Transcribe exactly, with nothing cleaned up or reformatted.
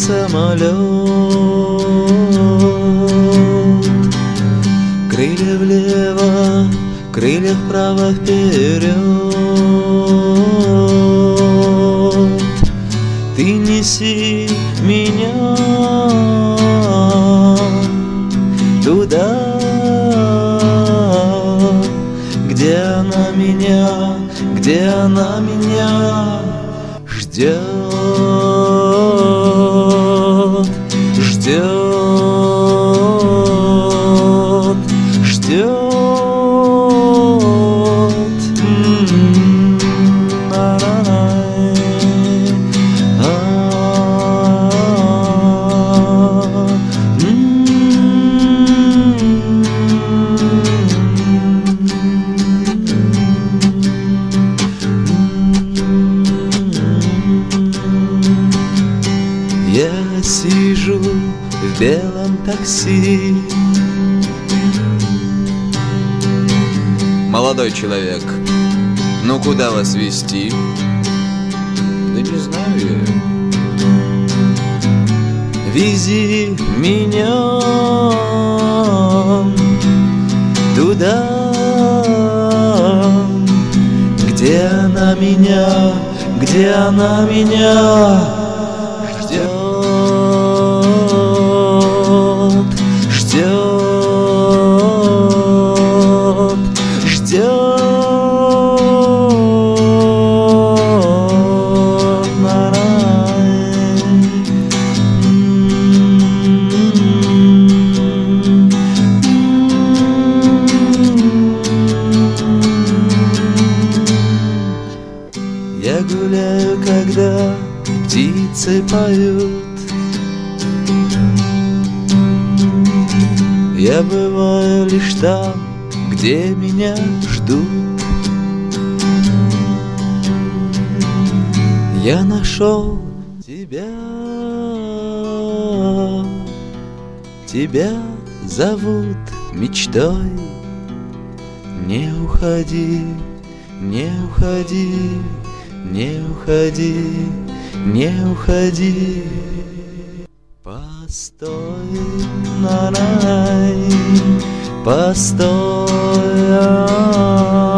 самолет, крылья влево, крылья вправо, вперед. Ты неси меня туда, где она меня, где она меня ждет, ждет, ждет. Я сижу в белом такси. Молодой человек, ну куда вас везти? Да не знаю я. Вези меня туда, где она меня, где она меня ждет, ждет, ждет. Я гуляю, когда птицы поют. Я бываю лишь там, где меня ждут. Я нашел тебя, тебя зовут мечтой. Не уходи, не уходи, не уходи, не уходи. Постой, на-най, постой.